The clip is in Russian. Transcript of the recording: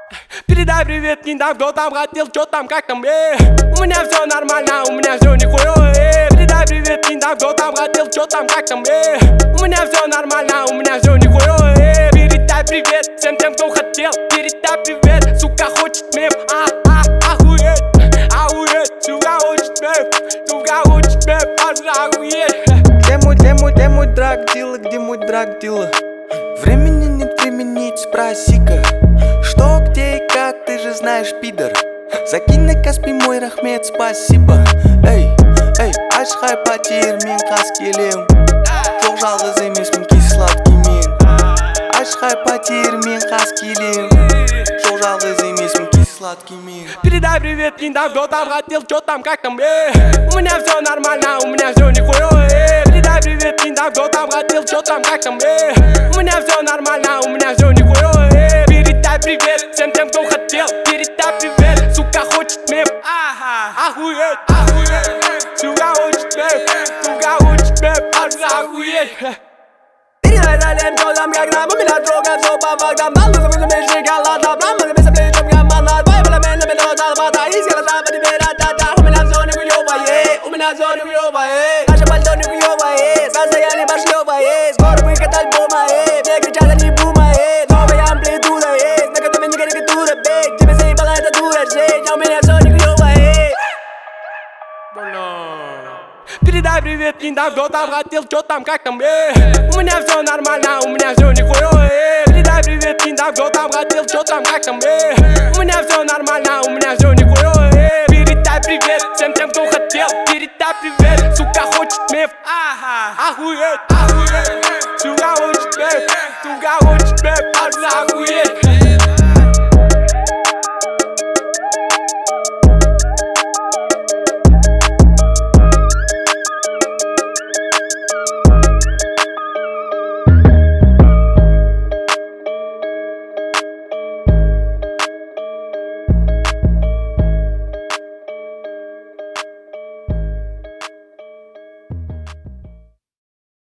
Передай привет не там, кто там хотел, что там, как там, У меня все нормально, у меня все нихуя, Передай привет не там, кто там хотел, что там, как там, У меня все нормально, у меня все нихуя, Передай привет всем тем, кто хотел, передай привет, сука хочет мем, охуеть, сука хочет мем, охуеть. Где мой драг-дилла, где мой драг-дилла? Времени нет применить, спроси-ка, что, где и как, ты же знаешь, пидор. Закинь на Каспий мой рахмет, спасибо. Эй, ашхай потер мен қас келем, жоқ жалғыз емеспін кей сладкий мен. Ашхай потер мен қас келем, жоқ жалғыз емеспін кей сладкий мен. Передай привет не там, кто там хотел, что там, как там, У меня все нормально, у меня все нихуя, Передай привет не там, кто там хотел, что там, как там, У меня все нормально, у меня все нихуя, Передай привет всем тем, кто хотел, передай привет, сука хочет мем, охуеть, сука хочет мем, охуеть. Передай далее, кто там, как нам, у меня трогает все по фактам, дал бы забыть шоколада, мама, без обличия, я манат, байбала, мен, вода, из глаза, теперь да, у меня все нихуевое, у меня все нихуевое, наше пальто нихуевое, состояние пошлевое, скоро выход альбома, мне кричат, они бума, новая амплитуда есть, на которой не карикатура, бей, тебе заебала эта дура, жить, а у меня все нихуевое. Передай привет не там, кто там хотел, что там, как там, У меня все нормально, у меня все нихуя, Передай привет не там, кто там хотел, что там, как там, У меня все нормально, у меня все нихуя, Передай привет всем тем, кто хотел, передай привет, сука хочет мем, охуеть, сука хочет мем,